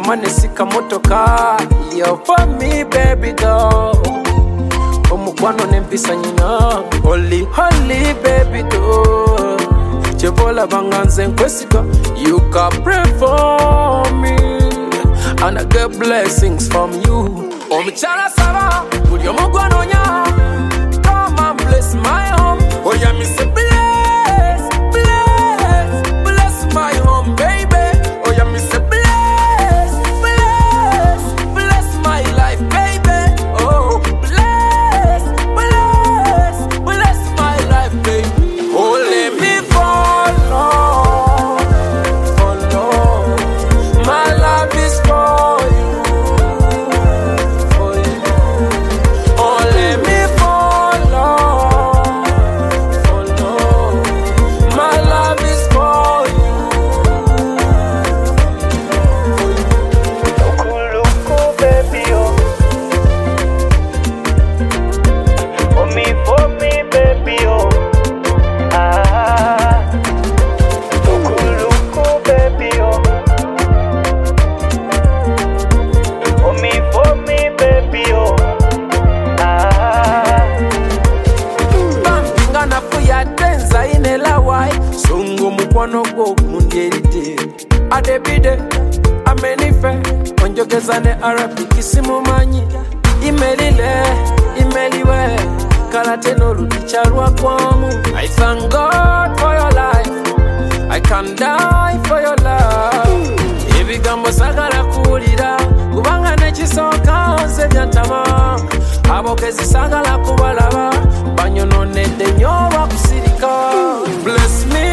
manesika motoka. You're for me baby doll. Omukwano nempisa nyina. Holy holy baby doll. Chevola banganze nkwesiga. You can pray for me, and I get blessings from you. Omuchala saba, uli omugwano nya. Come and bless my home. Oh yeah, me say bless, bless, bless my home, baby. Oh yeah, me say bless, bless, bless my life, baby. Oh, bless, bless, bless my life, baby. Oh, let me follow, follow. My love is for you, for you. Oh, let me follow, follow. My love is for you. Loco, baby, oh. For me, baby, oh. Ah. Loco, baby, oh. For me, baby, oh. Ah. Bambinga na fuya tenza inela wai. Sungu mukwano go mungerite. Adebide, amenife. Onjogezane Arabic isimu manyi. Imelile, imeliwe. Karate no luticharwa kwamu. I thank God for your life. I can die for your love. Ebigambo sagala kulira. Kubanga nechisoka nze byantama. Abogezi sagala kubalaba. Banyononedde nnyo bakusirika. Bless me